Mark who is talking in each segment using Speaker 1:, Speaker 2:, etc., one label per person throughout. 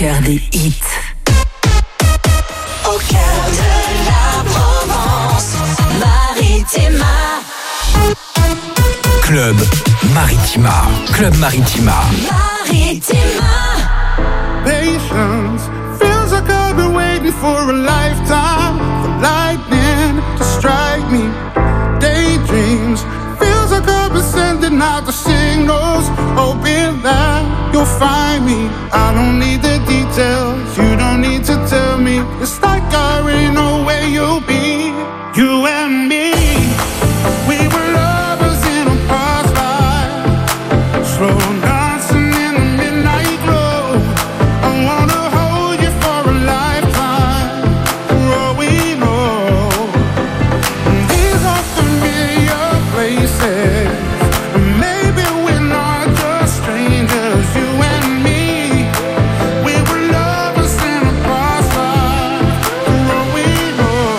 Speaker 1: cœur des hits.
Speaker 2: Au cœur de la Provence, Maritima.
Speaker 3: Club Maritima. Club Maritima.
Speaker 2: Maritima.
Speaker 4: Patience feels like I've been waiting for a lifetime for lightning to strike me. Daydreams feels like I've been sending out the signals, hoping that you'll find me. I don't need the details, you don't need to tell me. It's like I already know where you'll be. You and me, we were lovers in a past life, slow dancing in the midnight glow. I wanna hold you for a lifetime, for all we know. These are familiar places, maybe we're not just strangers. You and me, we were lovers in a past life, for all we know.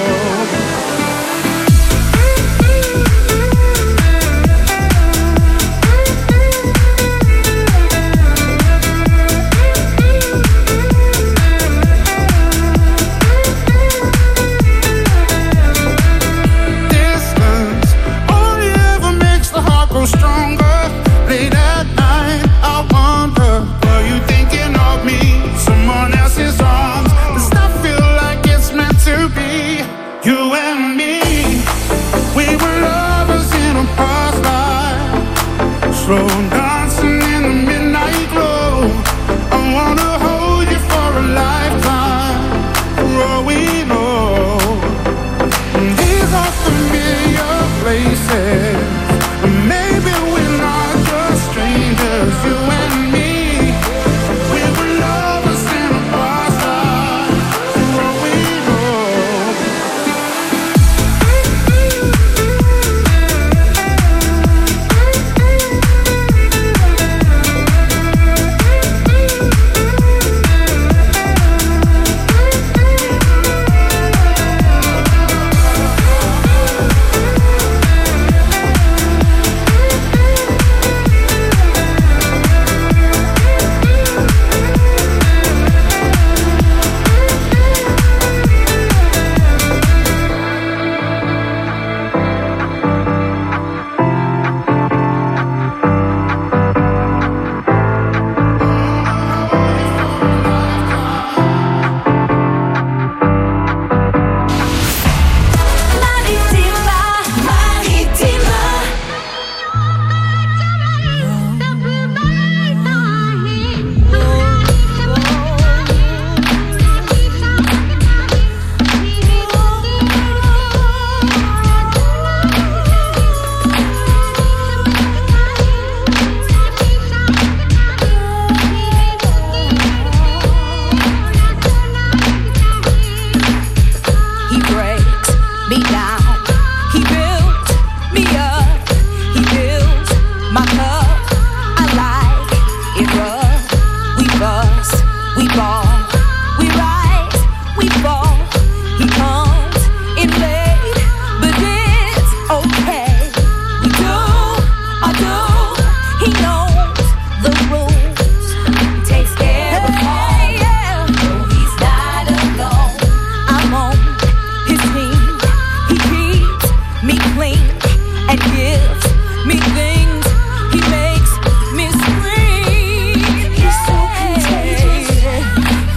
Speaker 4: Distance only ever makes the heart grow stronger. Late at night, I wonder, are you thinking of me? Someone else's arms. Does that feel like it's meant to be? You and me, we were lovers in a past life, slow dancing in the midnight glow. I wanna hold you for a lifetime, for all we know. These are familiar places, maybe we're not just strangers. You and me, we were lovers in a past life, for all we know.
Speaker 2: Maritima, Maritima.
Speaker 5: He breaks me down, he builds me up, he fills my cup. I like it rough. We bust, we ball, we rise, we fall. He comes in late, but it's okay. We do, I do. He knows the rules. He takes care of all. No, he's not alone. I'm on his team. He keeps me clean and gives me things. He makes me scream. He's so contagious.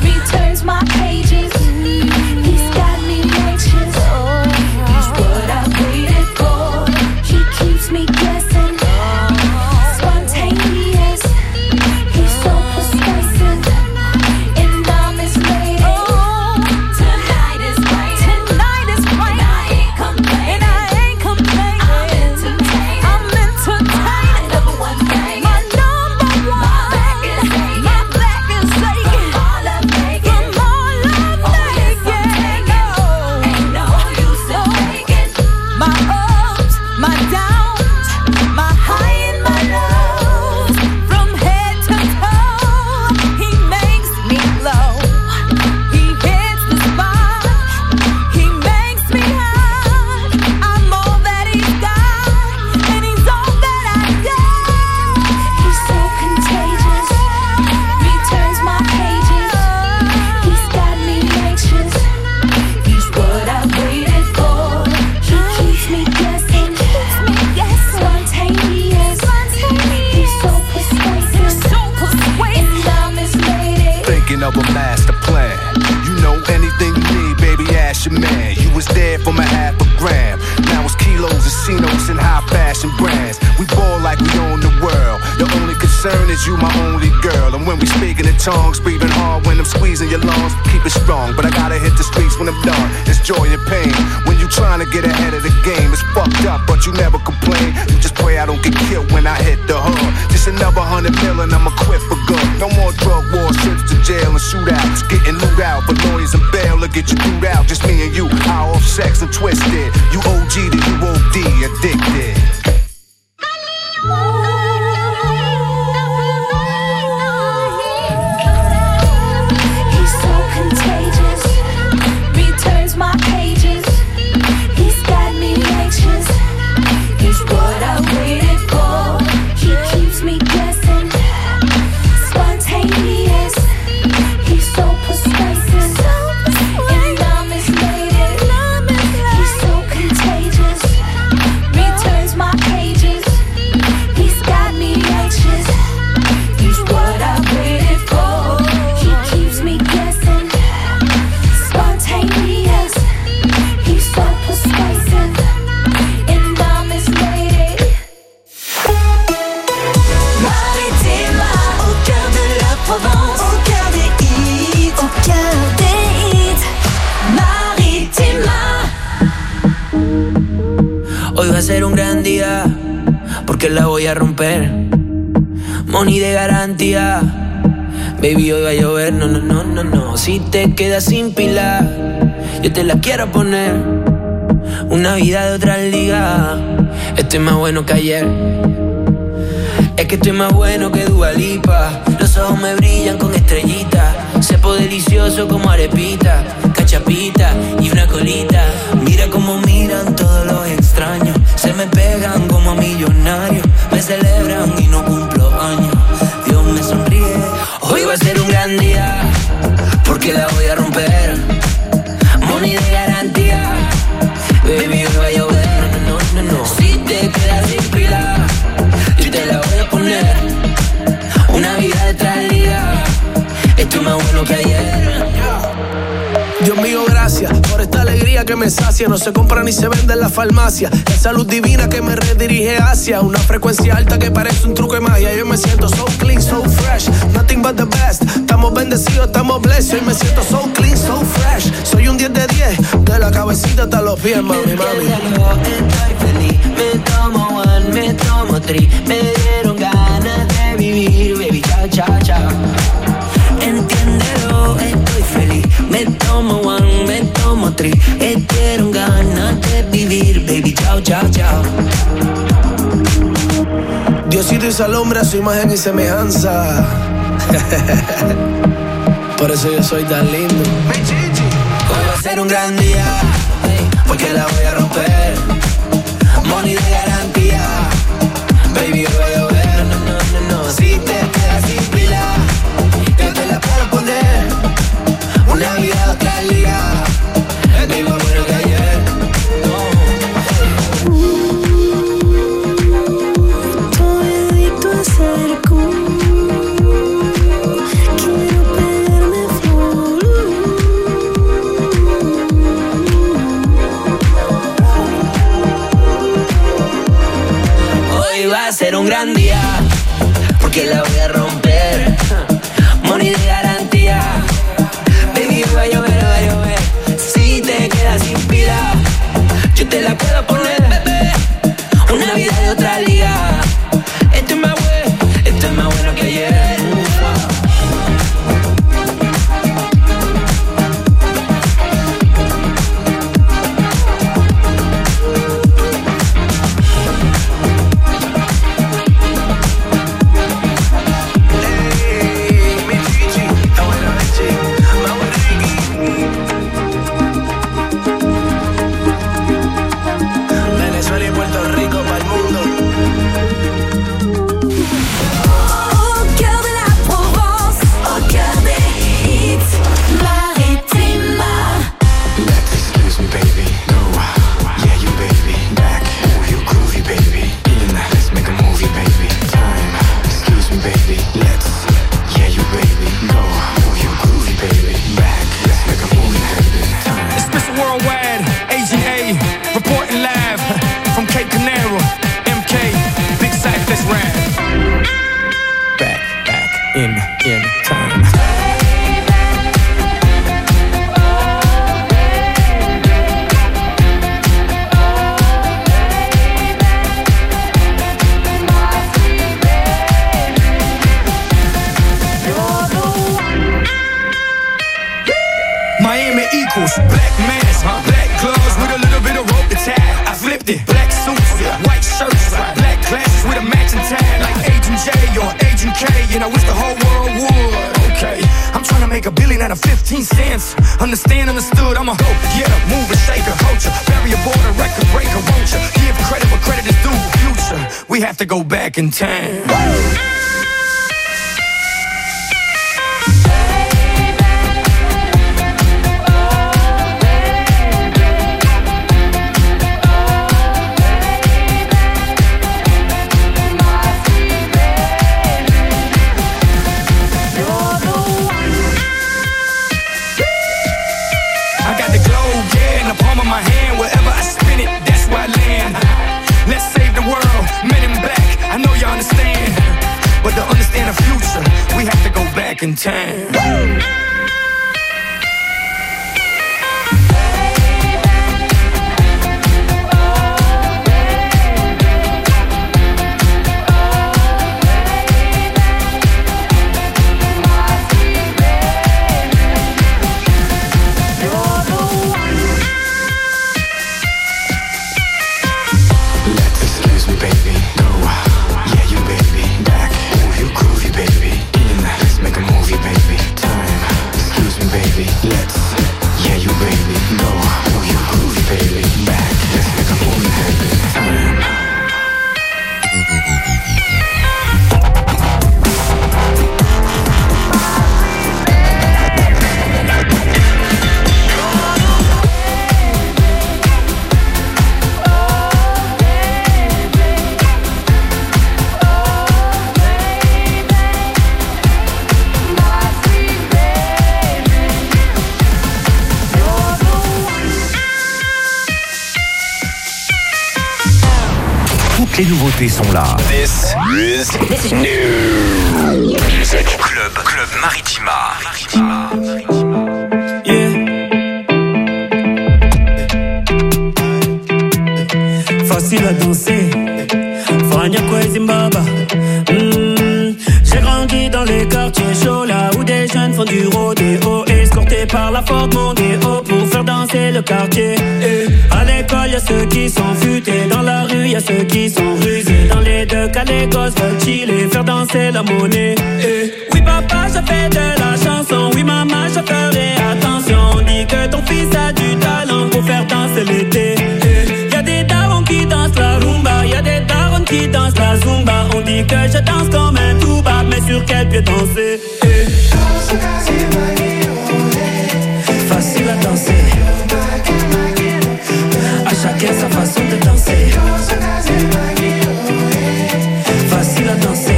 Speaker 1: of a master plan. You know anything you need, baby, ask your man. You was there from $0.5 Now it's kilos and Cinos and high fashion brands. We ball like we own the world. The only concern is you my only girl. And when we speaking in tongues, breathing hard when I'm squeezing your lungs, keep it strong, but I gotta hit the streets when I'm done. It's joy and pain when you trying to get ahead of the game. It's fucked up, but you never complain. You just pray I don't get killed when I hit the hood. Just another 100 million, I'ma quit for good. No more drug wars, trips to jail and shootouts. Getting loot out for lawyers and bail to get you through out. Just me and you, high off sex and twisted. You OG to you OD, addicted.
Speaker 2: He's so contagious, returns my pages. He's got me anxious. He's what I waited for. He keeps me guessing. Spontaneous. He's so persuasive, and I'm his lady. He's so contagious, returns my pages. He's got me anxious. He's what I waited for. He keeps me guessing. Spontaneous. He's so persuasive, and I'm his lady. Maritima, au cœur de la Provence, au cœur des hits, au cœur des hits. Maritima.
Speaker 6: Hoy va a ser un gran día, porque la voy a romper. Money de garantía, baby, hoy va a llover. No, no, no, no, no. Si te quedas sin pila, yo te la quiero poner. Una vida de otra liga, estoy más bueno que ayer. Es que estoy más bueno que Dua Lipa. Los ojos me brillan con estrellitas. Sepo delicioso como arepita, cachapita y una colita. Mira cómo miran todos los extraños. Se me pegan como a millonarios. Me celebran y no cumplo años. Dios me sonríe. Hoy va a ser un gran día, porque la voy a romper. Money de garantía, baby, hoy va a llover. No, no, no, no. Si te quedas sin pila, yo te la voy a poner. Una vida de otra liga, estoy más bueno que ayer.
Speaker 7: Dios mío, gracias por esta alegría que me sacia. No se compra ni se vende en la farmacia. Esa luz divina que me redirige hacia una frecuencia alta que parece un truco de magia. Yo me siento so clean, so fresh, nothing but the best. Estamos bendecidos, estamos blessed. Hoy me siento so clean, so fresh. Soy un 10 de 10, de la cabecita hasta los pies, mami, mami.
Speaker 6: Estoy feliz, me tomo one, me tomo three. Me dieron ganas de vivir, baby, chao, chao, chao. Entiéndelo, estoy feliz. Me tomo one, me tomo three. Dieron ganas de vivir, baby, chao, chao, chao.
Speaker 7: Diosito hizo al hombre a su imagen y semejanza. Por eso yo soy tan lindo.
Speaker 6: Hoy va a ser un gran día, porque la voy a romper. Money de garantía, baby, hoy va a llover. No, no, no, no. Si te quedas sin pila, yo te la puedo poner. Una vida de otra liga, estoy más bueno que ayer.
Speaker 2: Estoy adicto a ser cool. Quiero pegarme full.
Speaker 6: Hoy va a ser un gran día.
Speaker 8: equals black mask, black gloves with a little bit of rope to tie. I flipped it, black suits, white shirts, black glasses with a matching tie, like Agent J or Agent K, and I wish the whole world would. Okay, I'm trying to make $1 billion out of 15 cents. Understand, understood, I'm a go getter, mover, shaker, culture, barrier border, record breaker, won't you? Give credit where credit is due. Future, we have to go back in time. In time.
Speaker 3: Les nouveautés sont là. This is new music. Club Maritima.
Speaker 9: Yeah. Facile à danser. Fania Zimbabwe. J'ai grandi dans les quartiers chauds, là où des jeunes font du rodéo, escortés par la Ford Mondeo pour faire danser le quartier. À l'école, y'a ceux qui sont futés, dans la rue, y'a ceux qui sont rusés. Dans les deux cas, les gosses veulent chiller, faire danser la monnaie. Oui, papa, je fais de la chanson. Oui, maman, je ferai attention. On dit que ton fils a du talent pour faire danser l'été. Y'a des darons qui dansent la rumba, y'a des darons qui dansent la zumba. On dit que je danse comme un tuba, mais sur quel pied danser? Facile à danser. À chacun sa façon de danser. Facile à danser.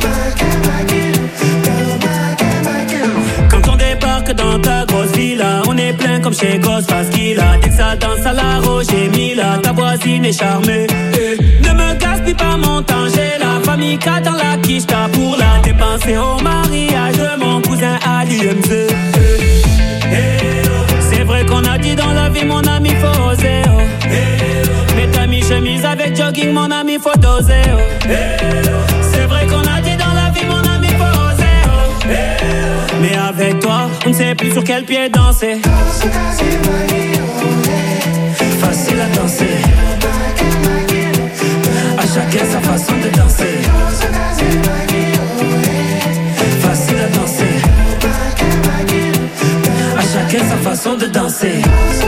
Speaker 9: Quand on débarque dans ta grosse villa, on est plein comme chez Ghostface Killah. Dès que ça danse à la Roger Mila, ta voisine est charmée. Ne me gaspille pas mon temps, j'ai la famille qui attend la quicheta pour la dépenser au mariage de mon cousin à l'UMZ. C'est vrai qu'on a dit dans la vie, mon ami, faut oser. Mets ta mi-chemise avec jogging, mon ami, faut doser. C'est vrai qu'on a dit dans la vie, mon ami, faut oser. Mais avec toi, on ne sait plus sur quel pied danser. Facile à danser. À chacun sa façon de danser. Facile à danser. À chacun sa façon de danser.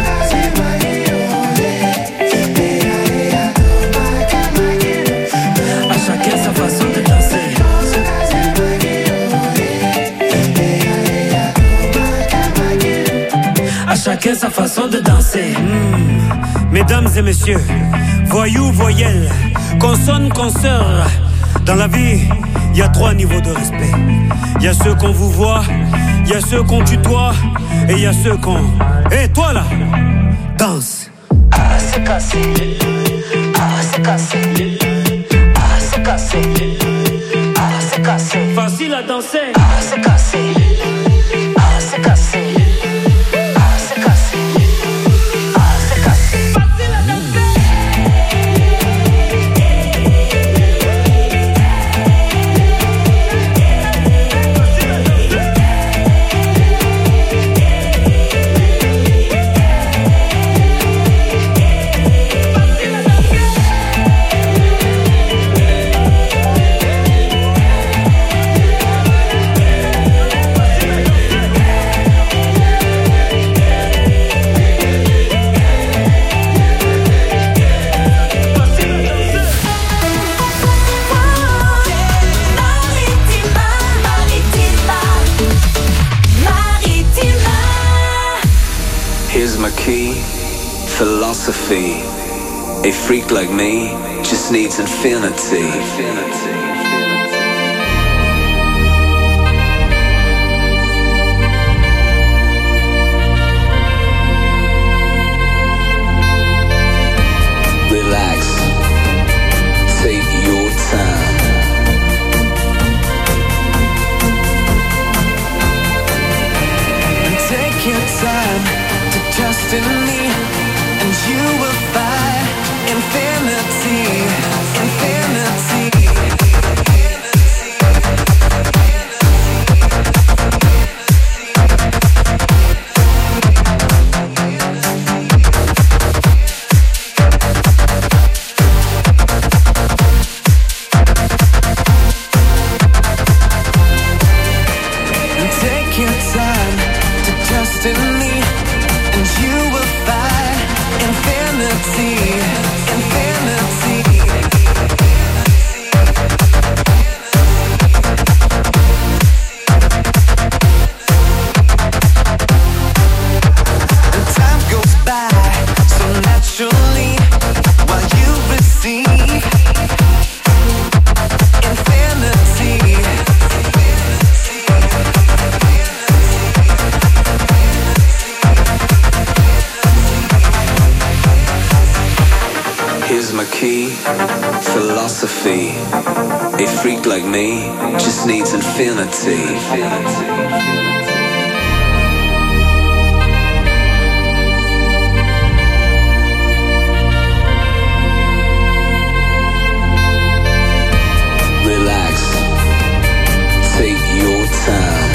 Speaker 9: À chacun sa façon de danser. À chacun sa façon de danser. Mesdames et messieurs, voyous, voyelles, consonnes, consoeurs. Dans la vie, y a 3 niveaux de respect. Y a ceux qu'on vous voit, y a ceux qu'on tutoie, et y a ceux qu'on... Hé, toi là, danse. Ah, c'est cassé. Ah, c'est cassé. Ah, c'est cassé. Ah, c'est cassé. Facile à danser. Ah, c'est cassé. Ah, c'est cassé.
Speaker 6: my key, philosophy. A freak like me just needs infinity. Relax, take your time. Take your time to trust in me, and you will find infinity, infinity. Take your time to trust in me, and you will find infinity, infinity. And time goes by so naturally while you receive infinity. Here's my key, philosophy. A freak like me just needs infinity. Relax, take your time.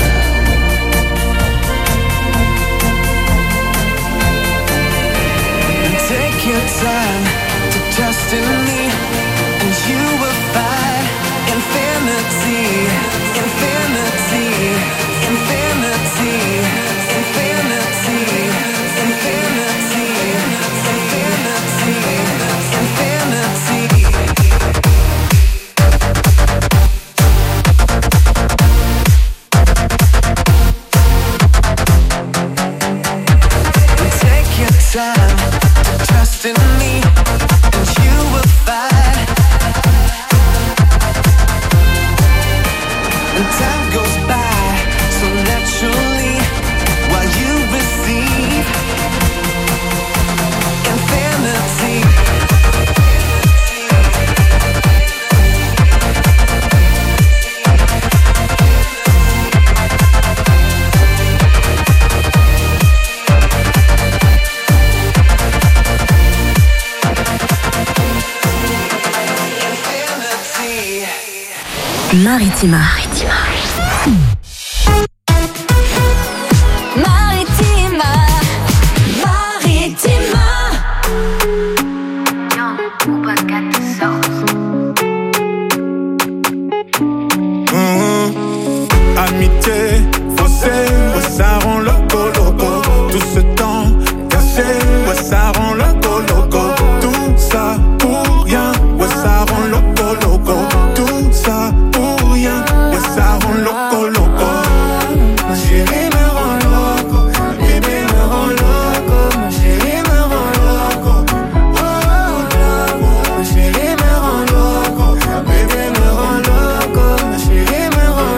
Speaker 6: Take your time to trust in me, and you will find infinity, infinity, infinity, infinity, infinity, infinity, infinity. Take your time to trust in me, and you will find. And time goes by so naturally while you receive infinity.
Speaker 10: Maritima.
Speaker 2: Maritima, Maritima.
Speaker 4: Amitié, faussée, ouais, ça rend loco, loco. Tout ce temps caché, ouais, ça rend loco, loco. Tout ça pour rien, ouais, ça rend loco, loco. Tout ça pour rien, ouais, ça rend loco, loco. Ma chérie me rend loco, bébé me rend loco. Ma chérie me rend loco, oh, loco. Ma chérie me rend loco, bébé me rend loco. Ma chérie me rend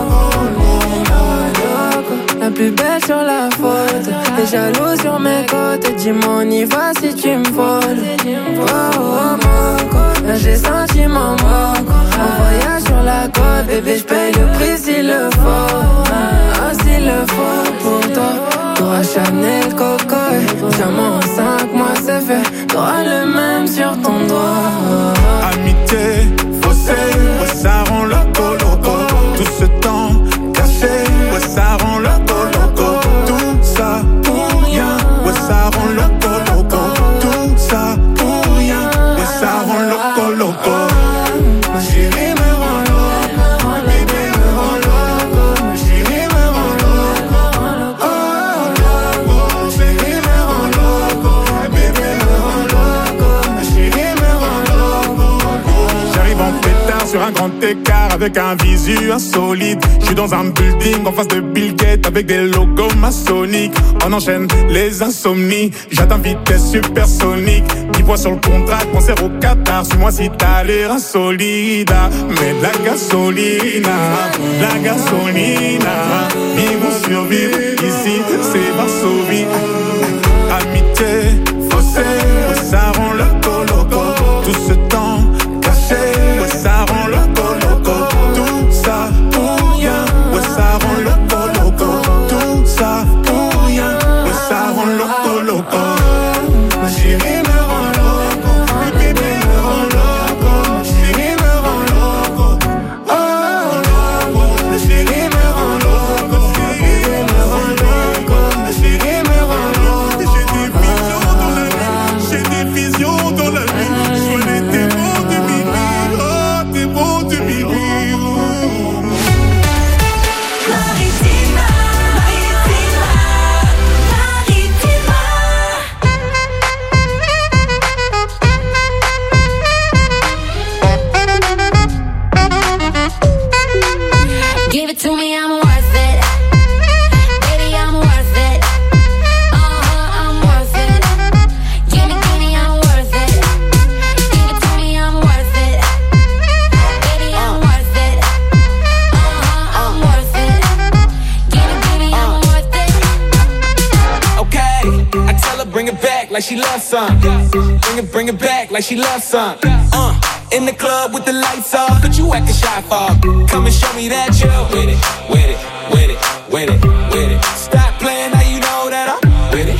Speaker 4: loco.
Speaker 11: La plus belle sur la photo, t'es jaloux sur mes côtes. Dis-moi on y va si tu me voles. Oh oh moco, là j'ai senti mon moco. Un voyage sur la côte, bébé j'paye le prix s'il le faut. Ah s'il le faut pour toi. T'auras Chanel, Coco, diamant en 5 mois c'est fait. T'auras le même sur ton doigt.
Speaker 4: Amitié, faussée, ouais, ça rend loco, loco. Tout ce temps caché, ouais, ça rend loco, loco. Tout ça pour rien, ouais, ça rend loco, loco. Tout ça pour rien, ouais, ça rend loco, loco. Ma chérie me rend loco, bébé me rend loco. Ma chérie me rend loco, oh, loco. Ma chérie me rend loco, bébé me rend loco. Ma chérie me rend grand écart avec un visu insolite. J'suis dans un building en face de Bill Gates avec des logos maçonniques. On enchaîne les insomnies, j'atteins vitesse supersonique. 10 voix sur le contrat, concert au Qatar. Suis-moi si t'as l'air insolide. Mais de la gasolina, la gasolina. Vivre ou survivre, ici c'est Varsovie. Amitié, fossé, ouais, ça rend loco. Tout ce temps caché, ouais, ça rend loco. Tout ça pour rien, ouais, ça rend loco. Tout ça pour rien, ouais, ça rend loco. Ma chérie me rend loco, le bébé me rend loco. Ma chérie me rend loco, oh loco. Ma chérie me rend loco, le bébé me rend loco. Ma chérie me rend loco. J'ai des visions dans la nuit. Je vois les démons de Mimi, oh démons de Mimi.
Speaker 2: Maritima. Give it to me, I'm worth it. Baby, I'm worth it. I'm worth it. Give me, I'm worth it. Give it to me, I'm worth it. Baby, I'm worth it. I'm worth it. Give me, I'm worth it.
Speaker 8: Okay, I tell her bring it back like she loves some. Bring it back like she loves some. In the club with the lights off, but you acting shy for. Come and show me that you're with it. Stop playing, now you know that I'm with it.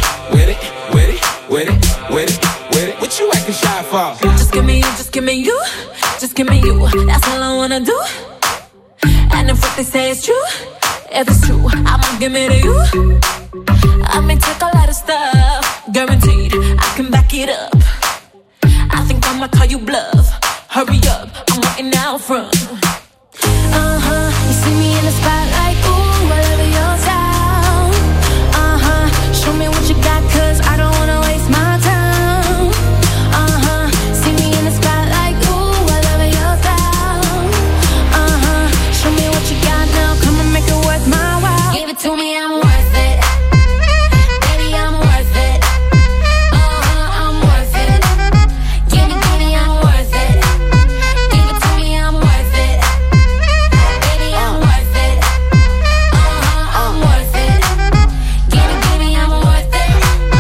Speaker 8: What you acting shy for?
Speaker 2: Just give me you, just give me you, just give me you. That's all I wanna do. And if what they say is true, if it's true, I'ma give it to you. I may take a lot of stuff, guaranteed I can back it up. I think I'ma call you bluff. Hurry up, I'm waiting out front. You see me in the spotlight, ooh, I love your style. Show me what you got, cause I don't wanna waste my time. See me in the spotlight, ooh, I love your style. Show me what you got now, come and make it worth my while. Give it to me, I'm worth it. Baby, I'm worth it. I'm worth it. Give me, I'm worth it. Give it to me, I'm worth it. Baby, I'm worth it. I'm worth it. Give me, I'm worth it.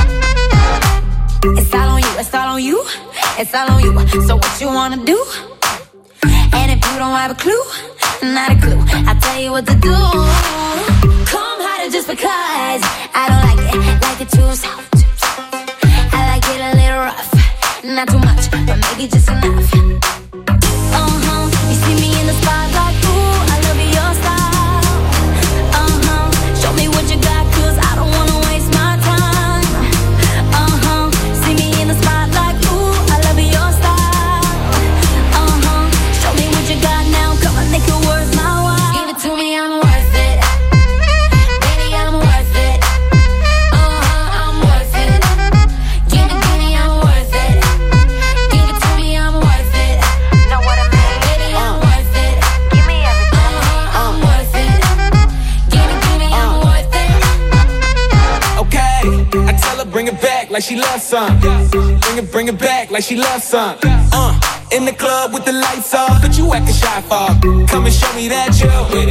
Speaker 2: It's all on you, it's all on you, it's all on you. So what you wanna do? And if you don't have a clue, not a clue, I'll tell you what to do. Come harder just because I don't like it too soft. I like it a little rough, not too much, but maybe just enough. You see me in the spotlight, ooh, I love your style. Show me what you got, cause I don't wanna waste my time. See me in the spotlight, ooh, I love your style. Show me what you got now, come on, make it worth my while. Give it to me, I'm worth it. Baby, I'm worth it. I'm worth it. Give me, I'm worth it. Give it to me, I'm worth it. Know what I mean? Baby, I'm worth it. Give me everything. I'm worth it. Give me, I'm worth it.
Speaker 8: Okay, I tell her bring it back like she loves some. Bring it back like she loves some. In the club with the lights off, but you acting shy for. Come and show me that you're with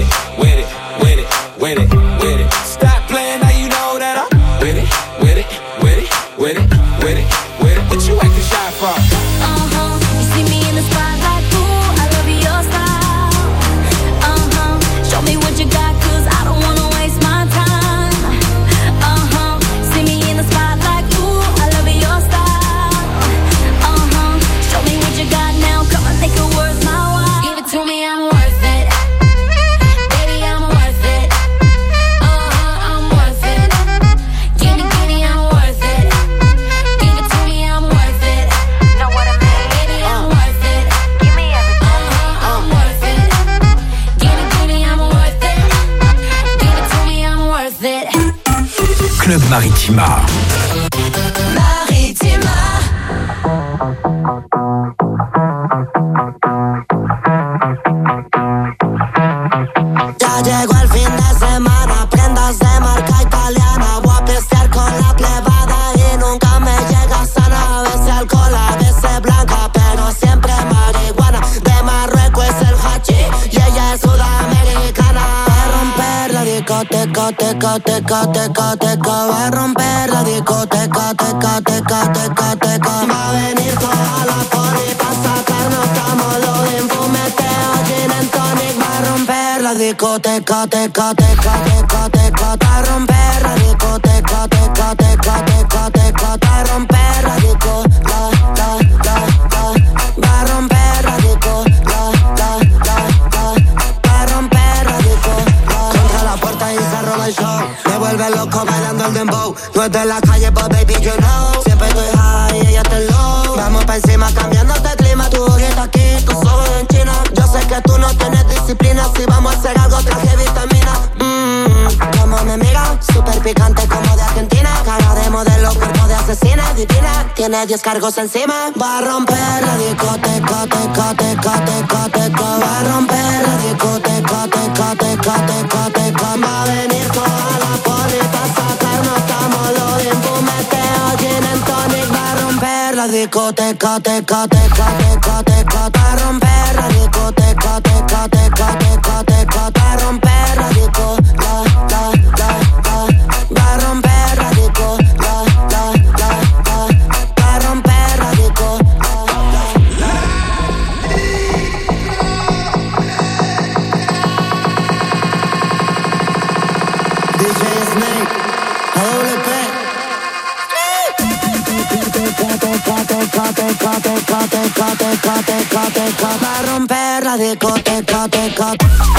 Speaker 8: it. Stop playing, now you know that I'm with it. What you acting shy for?
Speaker 2: You see me in the spotlight, ooh, I love your style. Show me what you got, cause I don't wanna waste my time. See me in the spotlight, ooh, I love your style. Show me what you got now, come on, make it worth my while. Give it to me, I'm worth it. Baby, I'm worth it. I'm worth it. Give me, I'm worth it. Give it to me, I'm worth it. Know what I mean? Baby, I'm worth it. Give me everything. I'm worth it. Give me, I'm worth it. Give it to me, I'm worth it.
Speaker 3: Club Maritima.
Speaker 2: Maritima.
Speaker 10: teca, teca, teca, teca. Va a romper la discoteca, teca, teca, teca, teca. Va a venir toda la poli pa' sacarnos estamos de fumeteo, gin and tonic. Va a romper la discoteca, teca, teca, teca, teca. Va a romper la discoteca, teca, teca, teca, teca. Va a romper la disco, la. Va a romper la disco, la. Va a romper la disco, la. Contra la puerta y se roba el show. Me vuelve loco bailando el dembow. No es de la calle, but baby, you know. Siempre estoy high y ella está low. Vamos pa' encima cambiándote el clima. Tu ojito aquí, tus ojos en China. Yo sé que tú no tienes disciplina. Si vamos a hacer algo, traje vitamina. Como me mira, súper picante como de Argentina. Cara de modelo, cuerpo de asesina. Divina, tiene 10 cargos encima. Va a romper la discoteca, teca, teca, teca, teca. Va a romper la discoteca, teca, teca, teca, teca. Va a venir toda la poli pa' sacarnos estamos de fumeteo, gin and tonic. Va a romper la discoteca, teca, teca, teca, teca. Va a romper la discoteca, teca, teca, teca, teca. Va a romper la disco, la. Va a romper la disco, la. Va a romper la disco, la. DJ Snake, AWP. Va a romper la discoteca, teca.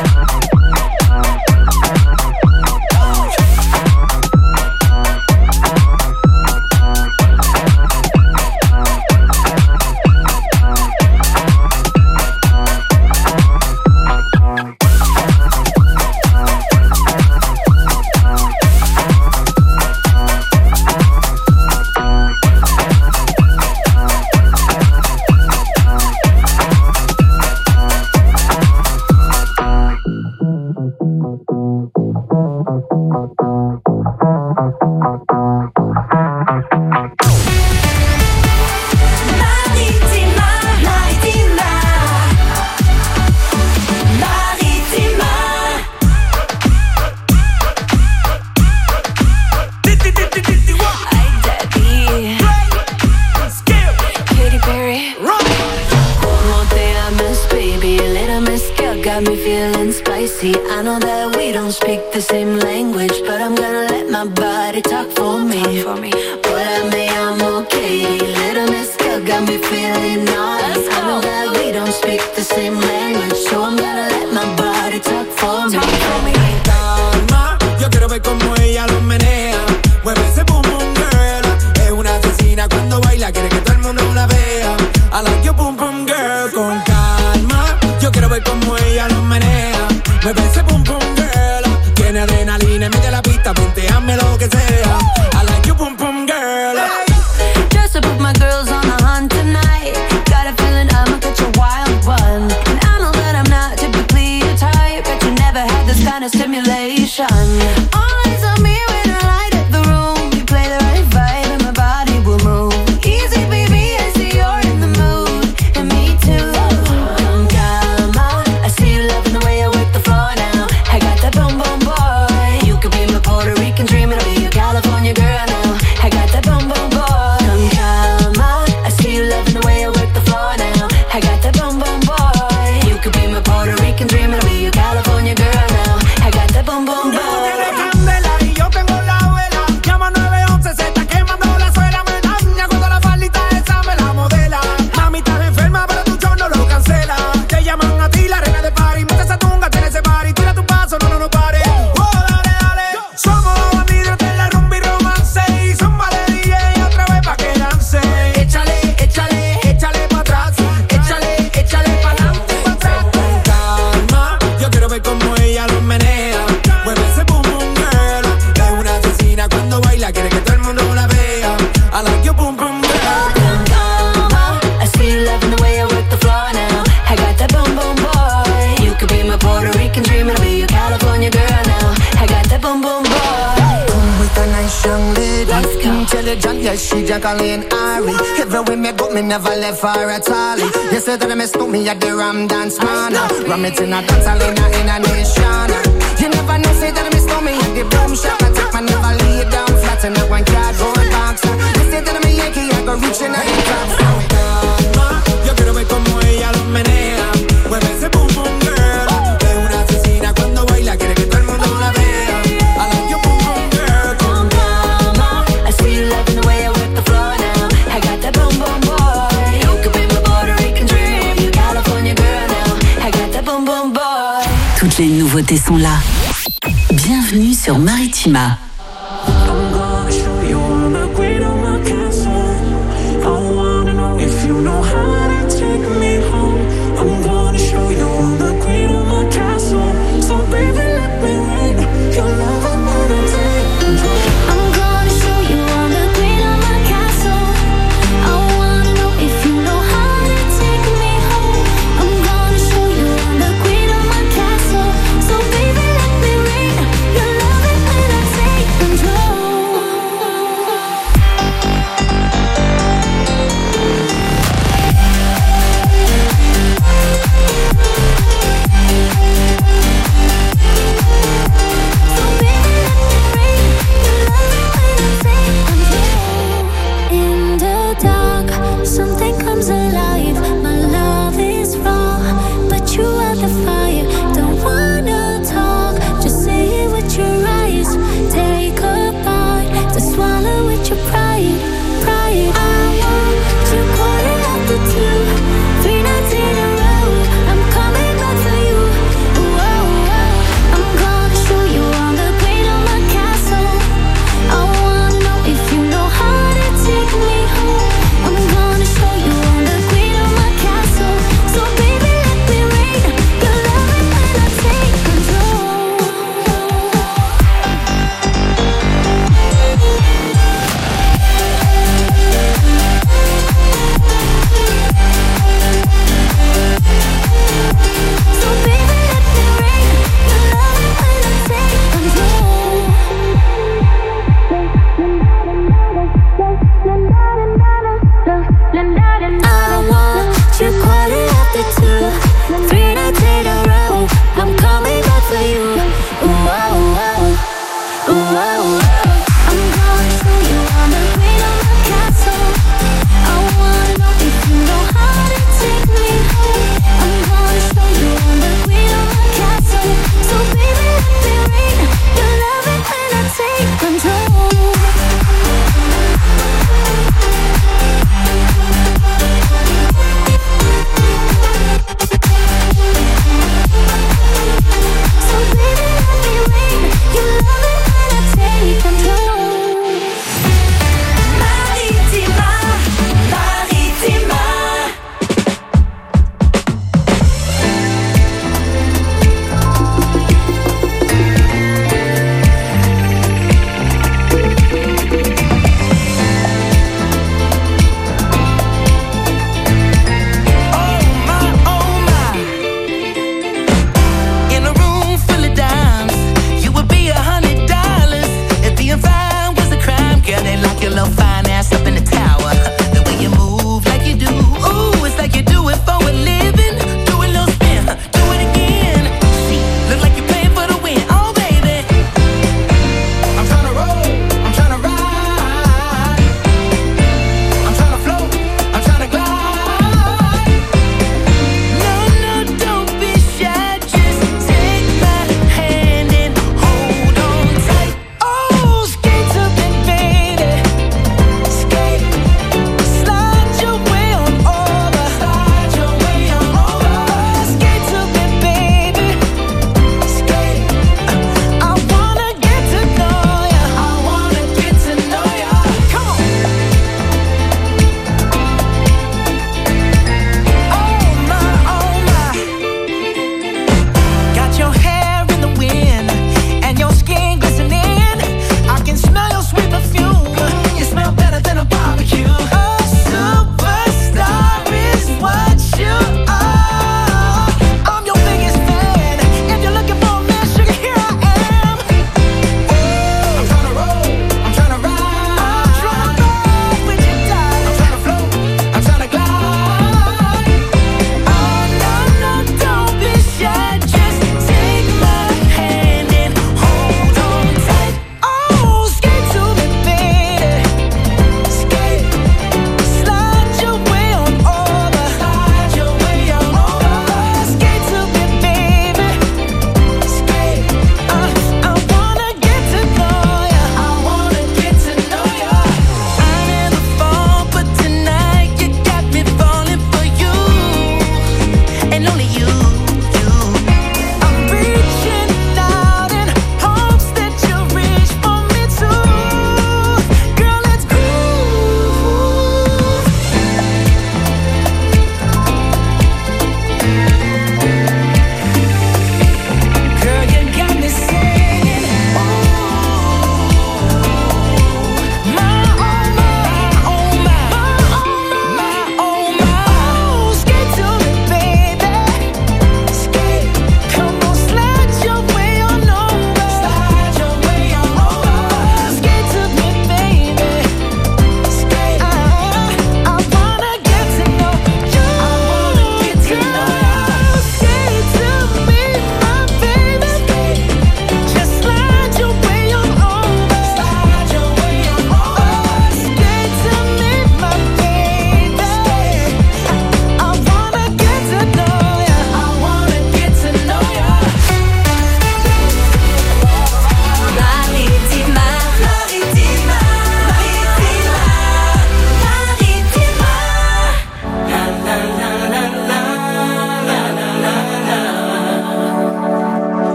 Speaker 12: Jacqueline Ari. Everywhere me go, me never left her at all. You say that I miss me at the Ram Dance Man. Ram it in a dance hall in a nation. You never know, say that I miss me me at the boom shop. I take my never lay down flat in a one cardboard box. They say that I'm a Yankee, I go reaching out the top.
Speaker 13: Yo quiero ver como ella lo menea. Mueve ese boom boom girl. Es una asesina cuando baila, quiere que todo el mundo la vea. I like your boom boom girl.
Speaker 2: Calm down, ma. I see you loving the way I whip the floor now. I got that boom boom boy. You could be my Puerto Rican dream. You California girl now. I got that boom boom boy.
Speaker 14: Toutes les nouveautés sont là. Bienvenue sur Maritima.
Speaker 9: I'm gonna show you all the queen of my castle. I wanna know if you know how to take me home. I'm gonna show you all the queen of my castle. So baby, let me reign. Your love will never take control.
Speaker 2: I'm gonna show you all the queen of my castle. I wanna know if you know how to take me home. I'm gonna show you all the queen of my castle. So baby, let me reign. Your love will never take control. In the dark, something comes alive. My love is raw, but you are the fire. Don't wanna talk, just say it with your eyes. Take a bite to swallow with your pride. Pride. I want you calling after 2, 3 nights in a row. I'm coming back for you. I'm gonna show you all the queen of my castle. I wanna know if you know how to take me home. I'm gonna show you all the queen of my castle. So baby, let me reign. Your love is when I take control.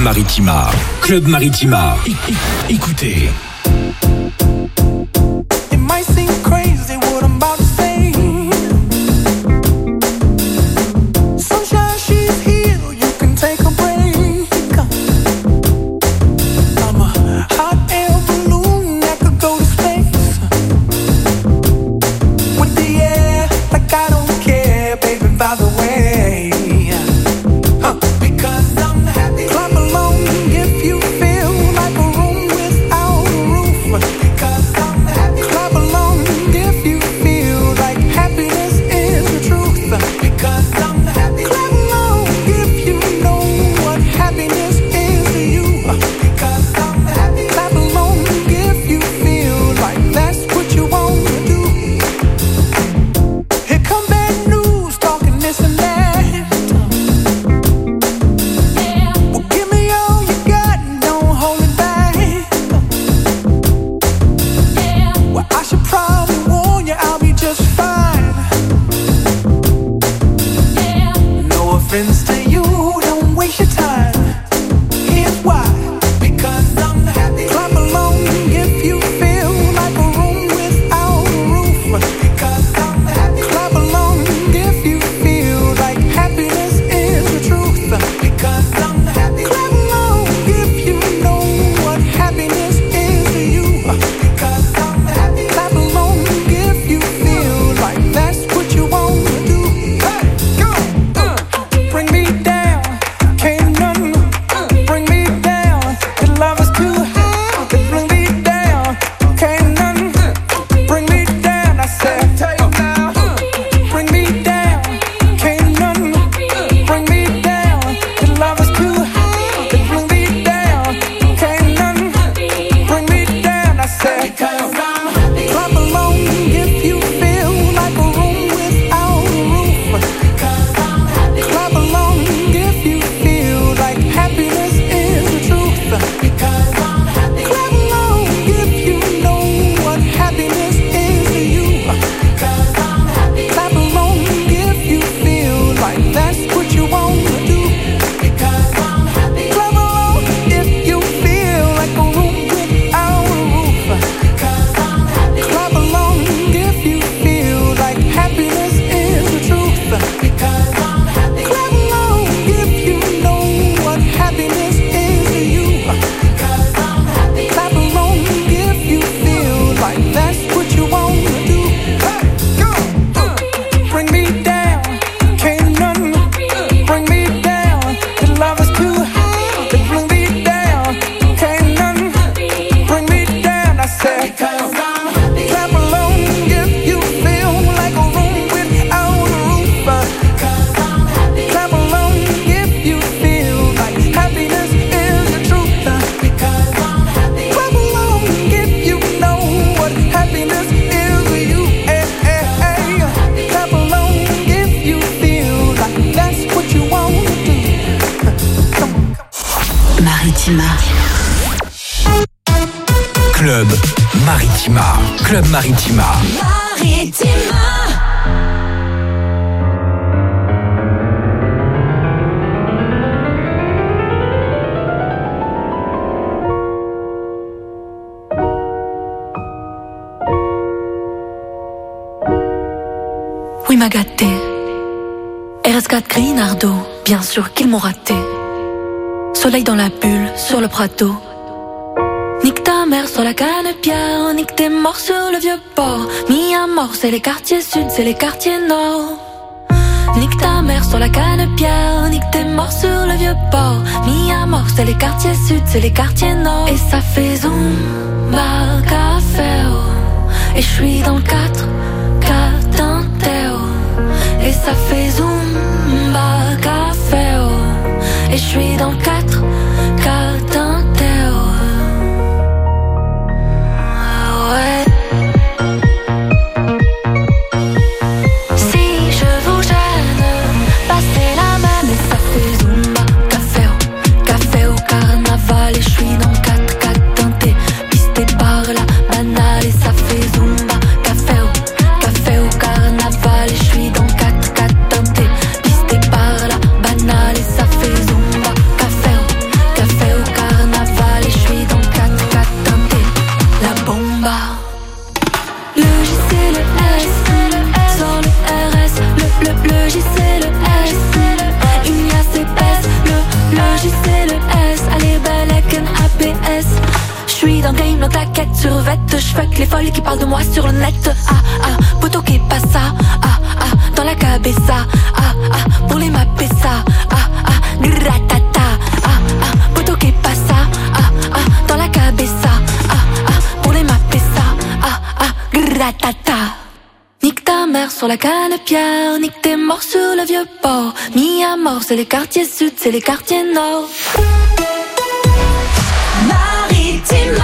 Speaker 3: Maritima. Club Maritima. Écoutez.
Speaker 13: It might seem crazy what I'm about to say. Sunshine, she's here, you can take a break. I'm a hot air balloon that could go to space. With the air, like I don't care, baby, by the way. Because I'm happy. Clap along if you feel like a room without a roof. Because I'm happy. Clap along if you feel like happiness is the truth. Because I'm happy. Clap along if you know what happiness is to you. Because I'm happy. Clap along if you feel like that's what you want to do. Here come bad news, talking this and that. Well, give me all you got and don't hold it back. Well, I should probably warn you, I'll be just fine. No offense to you, don't waste your time. Here's why. Because I'm happy. Clap along if you feel like a room without a roof. Because I'm happy. Clap along if you feel like happiness is the truth. Because I'm happy. Clap along if you know what happiness is to you. Because I'm happy. Clap along if you feel like that's what you want to do. Hey, go! Bring me down, can't none bring me down. The love is too high to bring me down. Can't none bring me down. I said, take now. Bring me down, can't none bring me down. The love is too high to bring me down. Can't none bring me down. I said, because I'm happy. Clap along if you feel like a room without a roof. Because I'm happy. Clap along if you feel like happiness is the truth. Because I'm happy. Clap along if you know what happiness is to you. Because I'm happy. Clap along if you feel like that's what you want to do. Because I'm happy. Clap along if you feel like a room without a roof. Because I'm happy. Clap along if you feel like happiness is the truth. Because I'm happy. Clap along if you know what happiness is to you. Because I'm happy. Clap along if you feel like that's what you want to do. Hey, go! Bring me down, can't none bring me down. The love is too high to bring me down. Can't none bring me down. I said, because I'm happy. Clap along if you feel like a room without a roof. Because I'm happy. Clap along if you feel like happiness is the truth. Because I'm happy. Clap along if you know what happiness is to you. Hey, hey, hey. Clap along if you feel like that's what you want to do.
Speaker 14: Maritima.
Speaker 3: Club Maritima. Club Maritima.
Speaker 15: Oui, m'a gâté. RS4 Grinardo, bien sûr qu'ils m'ont raté. Soleil dans la bulle, sur le Prado. Nique ta mère sur la canne-pierre, nique tes morts sur le vieux port. Mis à mort, c'est les quartiers sud, c'est les quartiers nord. Nique ta mère sur la canne-pierre, nique tes morts sur le vieux port. Mis à mort, c'est les quartiers sud, c'est les quartiers nord. Et ça fait zumba, café, oh. Et je suis dans le 4, Tanteo. Et ça fait zumba, café, oh. Et je suis dans le 4, Tanteo. Ouais. Si je vous gêne, passez la main. Mais ça fait zumba, café au carnaval. Et je suis dans le 4 teinté, pisté par la banale. Et ça fait zumba, café au carnaval. Et je suis dans le 4 teinté, pisté par la banale. Et ça fait zumba, café Le J c'est le S. Une liasse épaisse. Le J c'est le S. Allez belle avec un APS. J'suis dans le game, dans ta quête survête. J'fuck les folles qui parlent de moi sur le net. Ah ah, poto que pasa. Ah ah, dans la cabeza. Ah ah, pour les mapper ça. Ah ah, gratata. Ah ah, poto que pasa. Ah ah, dans la cabeza. Ah ah, pour les mapper ça. Ah ah, gratata. Nique ta mère sur la canne-pierre. Nique tes morts sur le vieux port. Mis à mort, c'est les quartiers sud, c'est les quartiers nord. Maritima.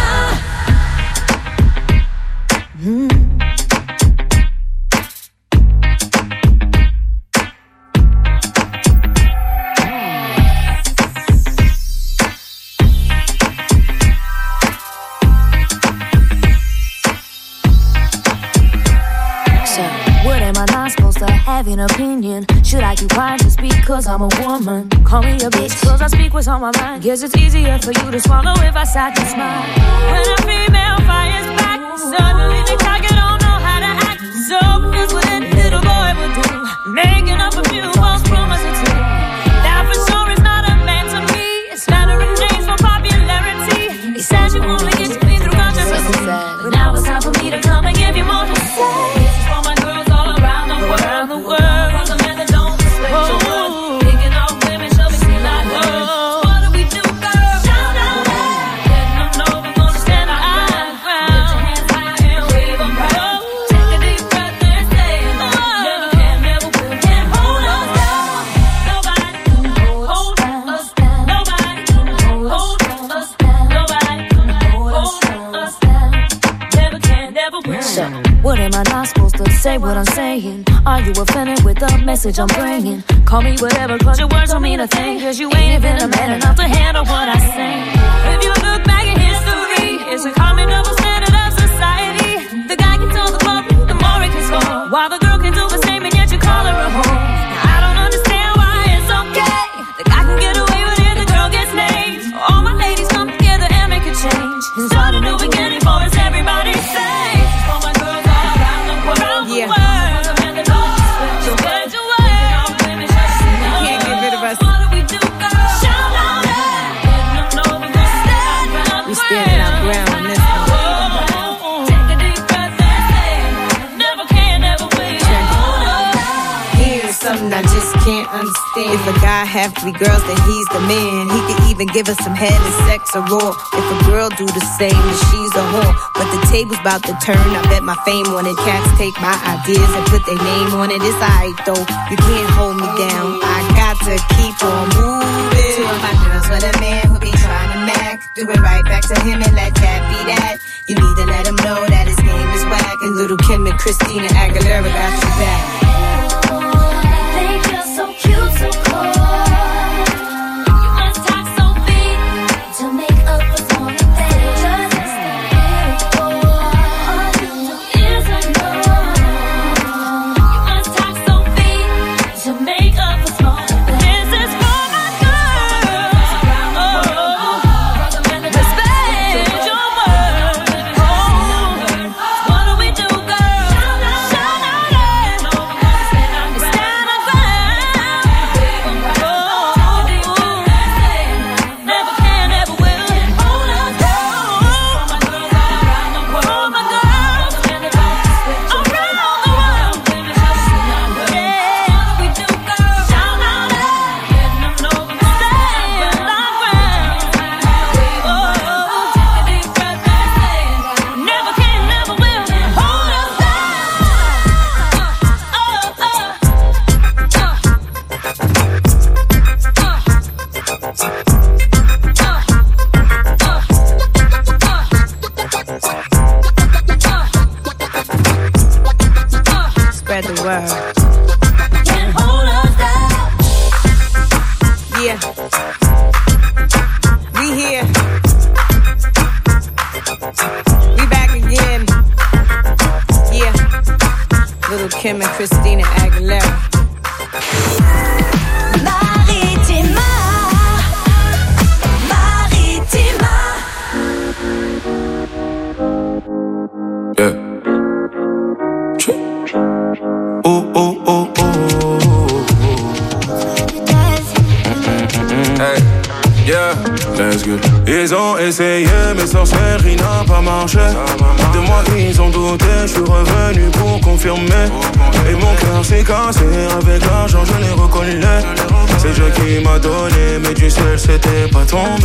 Speaker 2: Have an opinion. Should I keep quiet just because I'm a woman? Call me a bitch cause I speak what's on my mind. Guess it's easier for you to swallow if I sat and smile. When a female fires back, suddenly they talk and don't know how to act. So here's what a little boy would do, making up a few false promises to that for sure is not a man to me. It's slandering names for popularity. He says you only get to me through controversy, but now it's time for me to come and give you more to say. Around the world, from the men that don't respect your worth, picking off women, show me see like her. What do we do, girl? Shout out loud, letting them know we're gonna stand our ground. Put your hands high and wave them proud. Take a deep breath and say, never can, never will, can't hold us down. Nobody can hold us down. Nobody can hold us down. Nobody can hold us down. Never can, never will. So, what am I not supposed to say what I'm saying? Are you offended with the message I'm bringing? Call me whatever cause your words don't mean a thing. Cause you ain't even a man enough to handle what I say. If you look back at history, it's a common double standard of society. The guy can tell the club, the more he can score, while the girl can do the same and yet you call her a whore. I don't understand why it's okay. The guy can get away with it, the girl gets named. All my ladies come together and make a change. And start a new beginning for us, everybody say. For my girls all around the world, yeah.
Speaker 16: I just can't understand. If a guy have 3 girls, then he's the man. He could even give us some head and sex or raw. If a girl do the same, then she's a whore. But the table's about to turn. I bet my fame on it. Cats take my ideas and put their name on it. It's alright though, you can't hold me down. I got to keep on moving. Two of my girls with a man who be trying to mac. Do it right back to him and let that be that. You need to let him know that his game is whack. And little Kim and Christina Aguilera got you back.
Speaker 2: So cute, so cold. You must talk so big to make up for small things. Just as beautiful. All you do is ignore. You must talk so big to make up for small things. This is for my girl. Respect your word. What do we do, girl? Shout out and stand our ground.
Speaker 16: Spread the word.
Speaker 2: Can't hold us down.
Speaker 16: Yeah. We here. We back again. Yeah. Little Kim and Christina Aguilera.
Speaker 2: Maritima. Maritima.
Speaker 1: Yeah. Oh, oh, oh, oh.
Speaker 17: Let's go. Ils ont essayé, mais sorcellerie n'a pas marché. De moi ils ont douté, je suis revenu pour confirmer. Et mon cœur s'est cassé, avec l'argent je l'ai reconnu. C'est Dieu qui m'a donné, mais du ciel c'était pas tombé.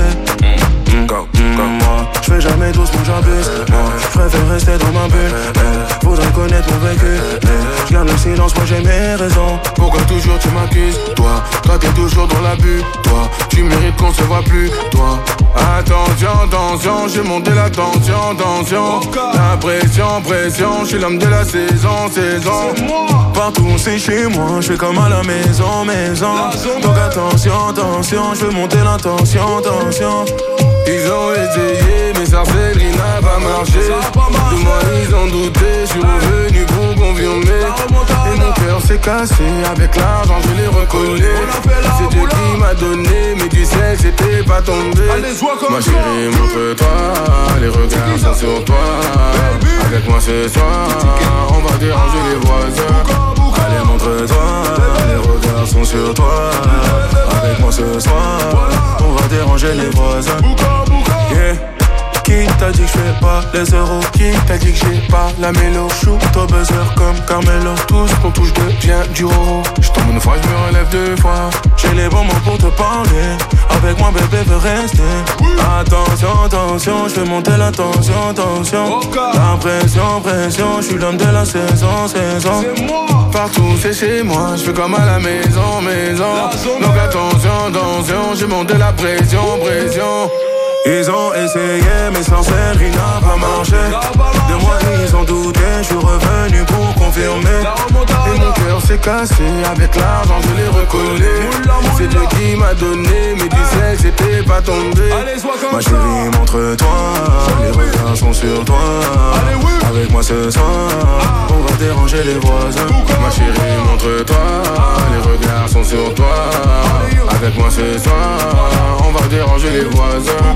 Speaker 17: Comme moi, je fais jamais doucement, j'abuse. Je préfère rester dans ma bulle. Faudrait connaître mon vécu. Je garde le silence, moi j'ai mes raisons.
Speaker 18: Pourquoi toujours tu m'accuses? Toi t'es toujours dans l'abus. Toi, tu mérites qu'on se voit plus. Toi, attention, j'ai monté la tension. La pression, je suis l'homme de la saison.
Speaker 17: Partout c'est chez moi, je fais comme à la maison. Donc attention, je veux monter la tension.
Speaker 18: Ils ont essayé, mais sorcellerie n'a pas marché. De moi ils ont douté, je suis revenu pour confirmer. Et mon cœur s'est cassé, avec l'argent je l'ai recollé. C'est Dieu qui m'a donné, mais du ciel c'était pas tombé. Ma chérie, montre-toi, les regards sont sur toi. Avec moi ce soir, on va déranger les voisins.
Speaker 17: Allez, montre-toi, les regards sont sur toi. Avec moi ce soir, on va déranger les voisins. Yeah. Qui t'a dit que je fais pas les euros? Qui t'a dit que j'ai pas la mélo? Shoot au buzzer comme Carmelo. Tout ce qu'on touche devient du roro.
Speaker 18: J'tombe une fois, je me relève deux fois.
Speaker 17: J'ai les bons mots pour te parler. Avec moi bébé veut rester. Attention, je fais monter la tension. La pression, je suis l'homme de la saison.
Speaker 18: Partout c'est chez moi, je fais comme à la maison. Donc attention, j'ai monté la pression.
Speaker 17: Ils ont essayé, mais sorcellerie n'a pas marché. De moi ils ont douté, je suis revenu pour confirmer.
Speaker 18: Et mon cœur s'est cassé, avec l'argent je l'ai recollé. C'est Dieu qui m'a donné, mais du ciel c'était pas tombé.
Speaker 17: Ma chérie, montre-toi, les regards sont sur toi. Avec moi ce soir, on va déranger les voisins.
Speaker 18: Ma chérie, montre-toi, les regards sont sur toi. Avec moi ce soir, on va déranger les voisins.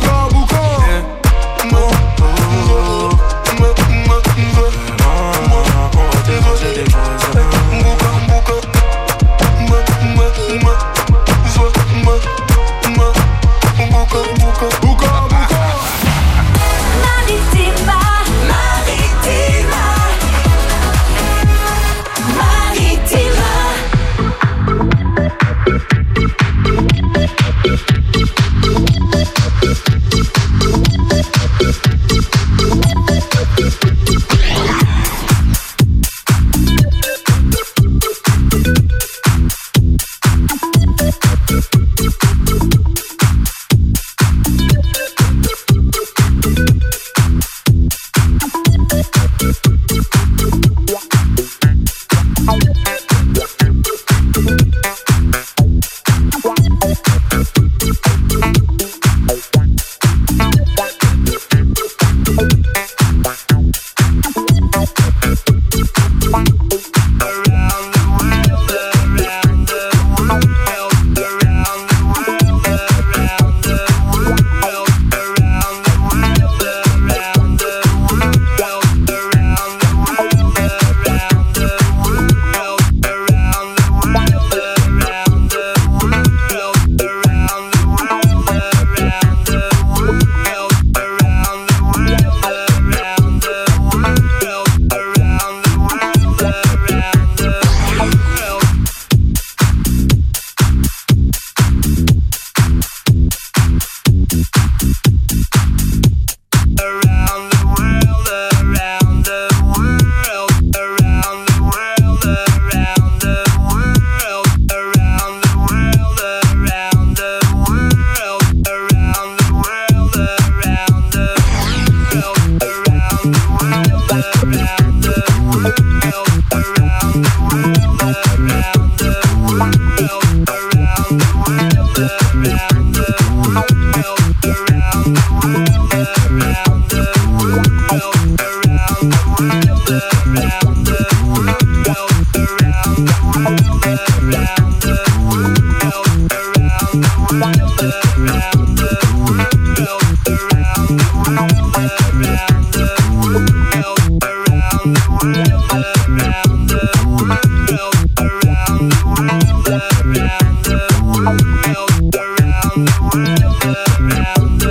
Speaker 2: Around the world.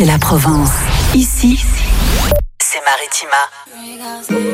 Speaker 14: c'est la Provence. Ici, c'est Maritima.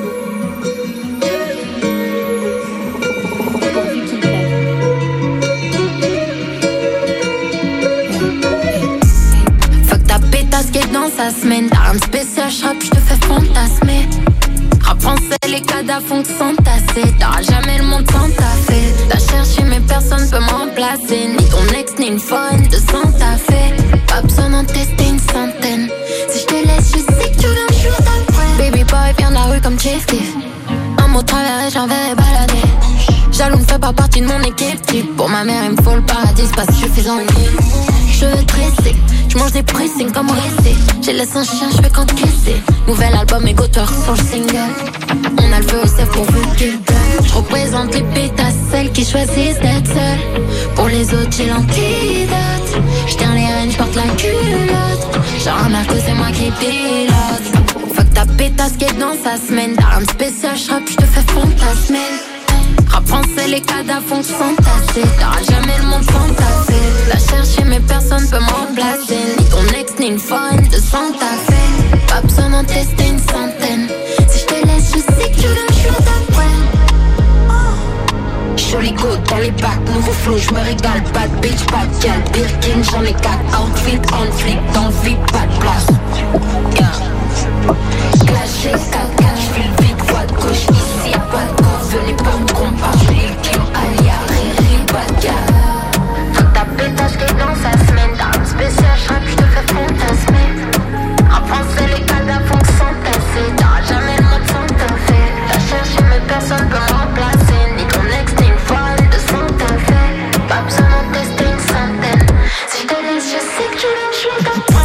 Speaker 15: Skate dans sa semaine, t'as un spécial rap, j'te fais fantasmer. Rap français, les cadavres font que s'entasser. T'auras jamais le monde sans taffer. T'as cherché mais personne peut me remplacer. Ni ton ex, ni une foraine de Santa Fe. Pas besoin d'en tester une centaine. Si je te laisse, je sais que tu viens me shoot après. Baby boy vient de la rue comme Chief Keef. Un mot travers et j'enverrai balader. Jaloux ne fait pas partie de mon équipe type. Pour ma mère il me faut le paradis, c'est pas suffisant. Je veux tresser, je mange des pressings comme Ressé. J'ai laissé un chien, je fais qu'encaisser. Nouvel album et Gotor sur le single. On a le feu au sève pourvu qu'il donne. Je représente les pétasses, celles qui choisissent d'être seules. Pour les autres j'ai l'antidote. Je tiens les rênes, je porte la culotte. Genre un Marco c'est moi qui pilote. Fuck ta pétasse qui est dans sa semaine. T'as un spécial, je rappe, je te fais fantasmer. Rap français, les cadavres font que s'entasser. T'auras jamais le monde sans tasser. La chercher mais personne peut me remplacer. Ni ton ex, ni une foraine de Santa Fe. Pas besoin d'en tester une centaine. Si je te laisse, je sais que tu viens me shoot après. Jolie côte dans les bacs, nouveau flow, je me régale. Pas de bitch, pas de gal, Birkin, j'en ai 4. Outfit, on flic, dans le vide, pas de place. Yeah. Clashé, caca, j'file vite, voie de gauche, ici y'a pas de corps. Venez pas me comparer, j'file le kill, alia, riri, pas de gal. Faut ta pétage qui est dans sa semaine. T'as un spécial, j'rappe, j'te fais fantasmer. Rap français, les cadavres font que s'entasser. T'auras jamais le mode sans taffer. T'as cherché mais personne peut me remplacer. Ni ton ex, ni une foraine de Santa Fe. Pas besoin d'en tester une centaine. Si je te laisse, je sais que tu viens me shoot après.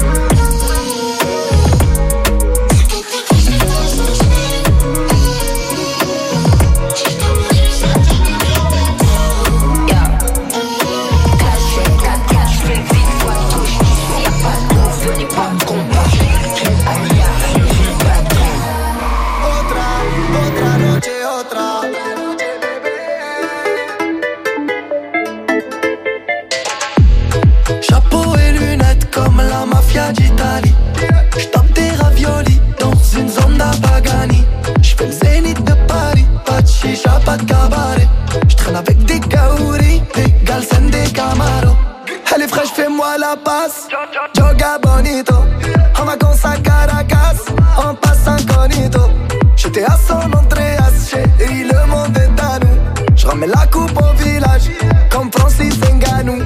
Speaker 7: Chapeau et lunettes comme la mafia d'Italie. J'tape des raviolis dans une zone d'Abagani. J'fais le zénith de Paris, pas de chicha, pas de cabaret. J'traîne avec des kaouris, des galsen, des camaros. Elle est fraîche, fais-moi la passe. Joga bonito, en vacances à Caracas, on passe incognito. J'étais à San Andreas, chérie, le monde est à nous. J'ramène la coupe au village, comme Francis Ngannou.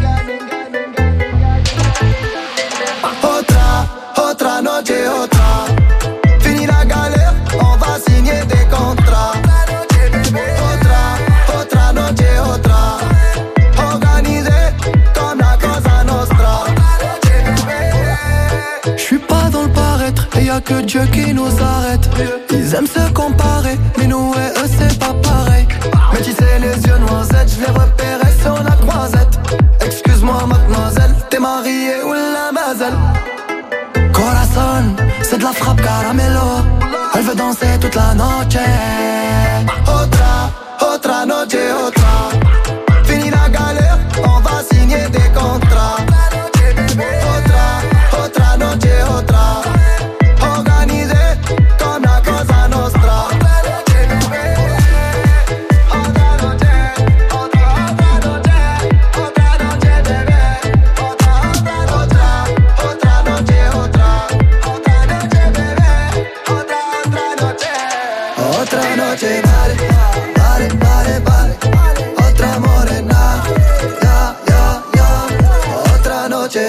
Speaker 7: Otra noche, otra. Fini la galère, on va signer des contrats. Otra noche, otra. Organisé comme la Cosa Nostra. J'suis pas dans le paraître, et y'a que Dieu qui nous arrête. Ils aiment se comparer, mais nous et eux c'est pas pareil. Mais tu sais les yeux noisettes, j'les repérais sur la croisette. Excuse-moi mademoiselle, t'es mariée ou la mazel? Corazon, c'est de la frappe caramelo. Elle veut danser toute la noche. Otra noche,